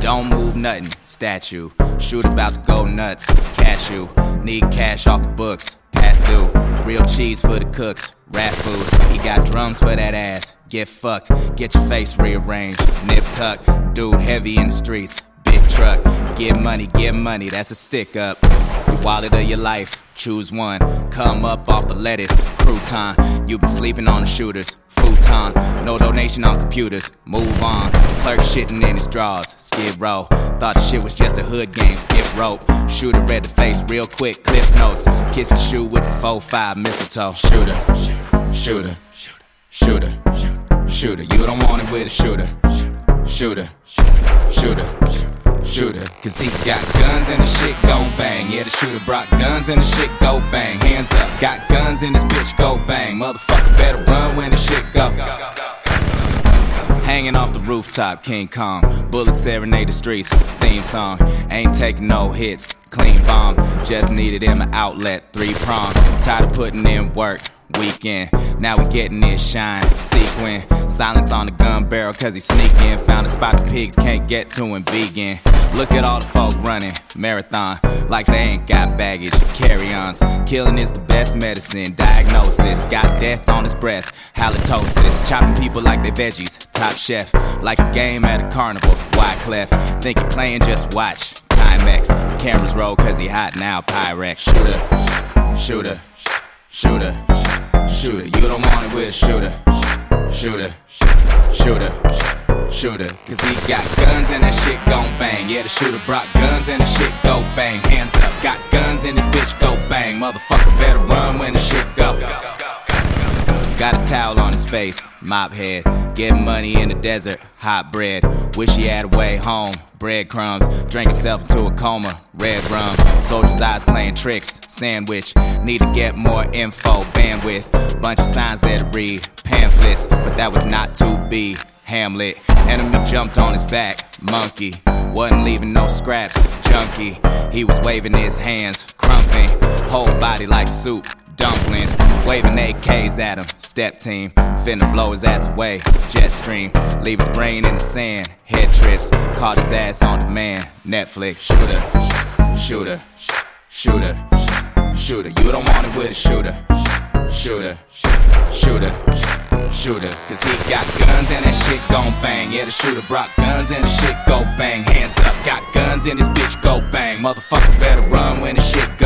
Don't move nothing, statue. Shoot about to go nuts, catch you. Need cash off the books, past due. Real cheese for the cooks, rat food. He got drums for that ass, get fucked. Get your face rearranged, nip tuck. Dude heavy in the streets, big truck. Get money, that's a stick up. Your wallet of your life, choose one. Come up off the lettuce, crouton. You been sleeping on the shooters, futon. No donation on computers, move on. Clerk shitting in his drawers, skid row. Thought the shit was just a hood game, skip rope. Shooter read the face real quick, Cliff's notes. Kiss the shoe with the 4-5 mistletoe. Shooter, shooter. You don't want it with a shooter. Shooter, cause he got guns and the shit go bang. Yeah, the shooter brought guns and the shit go bang. Hands up, got guns and this bitch go bang. Motherfucker better run when the shit go. Hanging off the rooftop, King Kong. Bullets serenade the streets, theme song. Ain't taking no hits, clean bomb. Just needed him an outlet, 3-prong. Tired of putting in work, weekend. Now we getting this shine, sequin. Silence on the gun barrel cause he sneaking. Found a spot the pigs can't get to him, vegan. Look at all the folk running, marathon. Like they ain't got baggage, carry-ons. Killing is the best medicine, diagnosis. Got death on his breath, halitosis. Chopping people like they veggies, top chef. Like a game at a carnival, Wyclef. Think you playing, just watch, Timex. Cameras roll cause he hot now, Pyrex. Shooter. You don't want it with a shooter. Shooter, cause he got guns and that shit gon' bang. Yeah, the shooter brought guns and the shit go bang. Hands up, got guns and this bitch go bang. Motherfucker better run when the shit go. Got a towel on his face, mop head. Getting money in the desert, hot bread. Wish he had a way home, breadcrumbs. Drank himself into a coma, red rum. Soldier's eyes playing tricks, sandwich. Need to get more info, bandwidth. Bunch of signs there to read, pamphlets. But that was not to be, Hamlet. Enemy jumped on his back, monkey. Wasn't leaving no scraps, junkie. He was waving his hands, crumping. Whole body like soup, dumplings. Waving AKs at him, step team. Finna blow his ass away, jet stream. Leave his brain in the sand, head trips. Caught his ass on demand, Netflix. Shooter. You don't want it with a shooter. Shooter, cause he got guns and that shit gon' bang. Yeah, the shooter brought guns and the shit go bang. Hands up, got guns and this bitch go bang. Motherfucker better run when the shit